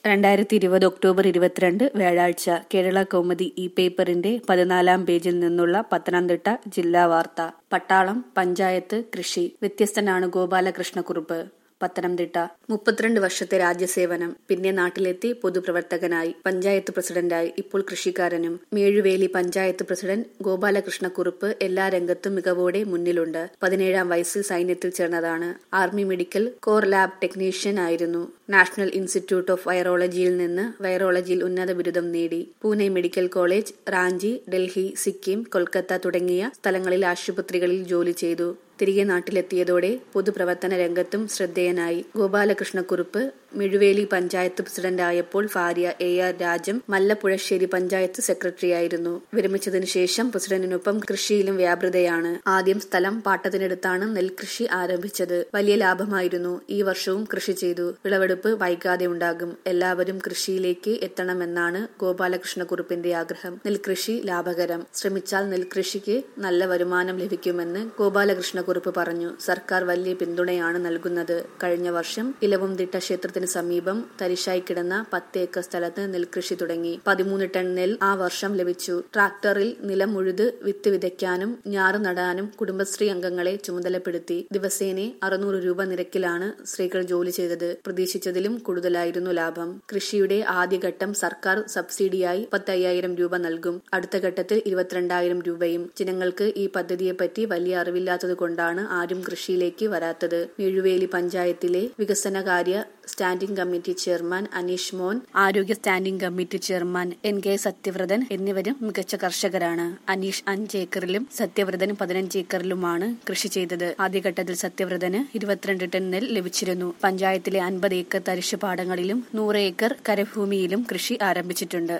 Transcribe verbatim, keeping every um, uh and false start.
രണ്ടായിരത്തി ഇരുപത് ഒക്ടോബർ ഇരുപത്തിരണ്ട് വ്യാഴാഴ്ച കേരള കൗമുദി ഈ പേപ്പറിന്റെ പതിനാലാം പേജിൽ നിന്നുള്ള പത്തനംതിട്ട ജില്ലാ വാർത്ത. പട്ടാളം പഞ്ചായത്ത് കൃഷി വ്യത്യസ്തനാണ് ഗോപാലകൃഷ്ണക്കുറുപ്പ്. പത്തനംതിട്ട. മുപ്പത്തിരണ്ട് വർഷത്തെ രാജ്യസേവനം, പിന്നെ നാട്ടിലെത്തി പൊതുപ്രവർത്തകനായി, പഞ്ചായത്ത് പ്രസിഡന്റായി, ഇപ്പോൾ കൃഷിക്കാരനും. മേഴുവേലി പഞ്ചായത്ത് പ്രസിഡന്റ് ഗോപാലകൃഷ്ണക്കുറുപ്പ് എല്ലാ രംഗത്തും മികവോടെ മുന്നിലുണ്ട്. പതിനേഴാം വയസ്സിൽ സൈന്യത്തിൽ ചേർന്നതാണ്. Army medical corps lab technician ആയിരുന്നു. നാഷണൽ ഇൻസ്റ്റിറ്റ്യൂട്ട് ഓഫ് വൈറോളജിയിൽ നിന്ന് വൈറോളജിയിൽ ഉന്നത ബിരുദം നേടി. പൂനെ മെഡിക്കൽ കോളേജ്, റാഞ്ചി, ഡൽഹി, സിക്കിം, കൊൽക്കത്ത തുടങ്ങിയ സ്ഥലങ്ങളിൽ ആശുപത്രികളിൽ ജോലി ചെയ്തു. തിരികെ നാട്ടിലെത്തിയതോടെ പൊതുപ്രവർത്തന രംഗത്തും ശ്രദ്ധേയനായി. ഗോപാലകൃഷ്ണക്കുറുപ്പ് മെഴുവേലി പഞ്ചായത്ത് പ്രസിഡന്റായപ്പോൾ ഭാര്യ എ ആർ രാജം മല്ലപ്പുഴശ്ശേരി പഞ്ചായത്ത് സെക്രട്ടറിയായിരുന്നു. വിരമിച്ചതിനു ശേഷം പ്രസിഡന്റിനൊപ്പം കൃഷിയിലും വ്യാപൃതയാണ്. ആദ്യം സ്ഥലം പാട്ടത്തിനെടുത്താണ് നെൽകൃഷി ആരംഭിച്ചത്. വലിയ ലാഭമായിരുന്നു. ഈ വർഷവും കൃഷി ചെയ്തു. വിളവെടുപ്പ് വൈകാതെ ഉണ്ടാകും. എല്ലാവരും കൃഷിയിലേക്ക് എത്തണമെന്നാണ് ഗോപാലകൃഷ്ണക്കുറുപ്പിന്റെ ആഗ്രഹം. നെൽകൃഷി ലാഭകരം. ശ്രമിച്ചാൽ നെൽകൃഷിക്ക് നല്ല വരുമാനം ലഭിക്കുമെന്ന് ഗോപാലകൃഷ്ണക്കുറുപ്പ് പറഞ്ഞു. സർക്കാർ വലിയ പിന്തുണയാണ് നൽകുന്നത്. കഴിഞ്ഞ വർഷം ഇലവുംതിട്ട ക്ഷേത്രത്തിന് സമീപം തരിശായി കിടന്ന പത്ത് ഏക്കർ സ്ഥലത്ത് നെൽകൃഷി തുടങ്ങി. പതിമൂന്ന് ടൺ നെൽ ആ വർഷം ലഭിച്ചു. ട്രാക്ടറിൽ നിലം ഉഴുത് വിത്ത് വിതയ്ക്കാനും ഞാറ് നടാനും കുടുംബശ്രീ അംഗങ്ങളെ ചുമതലപ്പെടുത്തി. ദിവസേന അറുന്നൂറ് രൂപ നിരക്കിലാണ് സ്ത്രീകൾ ജോലി ചെയ്തത്. പ്രതീക്ഷിച്ചതിലും കൂടുതലായിരുന്നു ലാഭം. കൃഷിയുടെ ആദ്യഘട്ടം സർക്കാർ സബ്സിഡിയായി പത്തയ്യായിരം രൂപ നൽകും. അടുത്ത ഘട്ടത്തിൽ ഇരുപത്തിരണ്ടായിരം രൂപയും. ജനങ്ങൾക്ക് ഈ പദ്ധതിയെപ്പറ്റി വലിയ അറിവില്ലാത്തത് കൊണ്ടാണ് ആരും കൃഷിയിലേക്ക് വരാത്തത്. മേഴുവേലി പഞ്ചായത്തിലെ വികസനകാര്യ standing committee chairman Aneesh Mon, ആരോഗ്യ standing committee chairman N K Sathyavrathan എന്നിവരും മികച്ച കർഷകരാണ്. അനീഷ് അഞ്ച് ഏക്കറിലും സത്യവ്രതൻ പതിനഞ്ച് ഏക്കറിലുമാണ് കൃഷി ചെയ്തത്. ആദ്യഘട്ടത്തിൽ സത്യവ്രതന് ഇരുപത്തിരണ്ട് ടൺ നെൽ ലഭിച്ചിരുന്നു. പഞ്ചായത്തിലെ അൻപത് ഏക്കർ തരിശു പാടങ്ങളിലും നൂറ് ഏക്കർ കരഭൂമിയിലും കൃഷി ആരംഭിച്ചിട്ടുണ്ട്.